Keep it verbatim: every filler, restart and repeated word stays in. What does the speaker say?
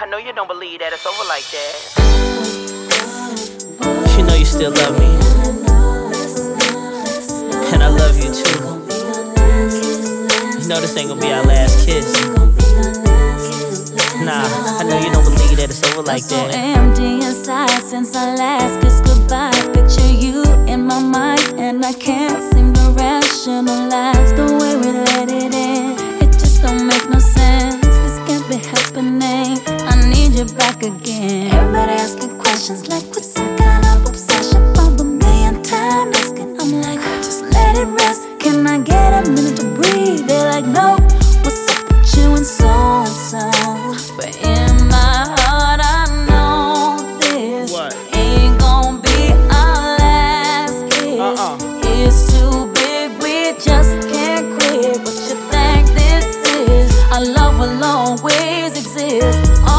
I know you don't believe that it's over like that. You know you still love me, and I love you too. You know this ain't gonna be our last kiss. Nah, I know you don't believe that it's over like that. I'm so empty inside since our last kiss goodbye. Picture you in my mind, and I can't seem to rationalize the way we let it in. It just don't make no sense. This can't be happening. I need you back again. Everybody asking questions like, what's up?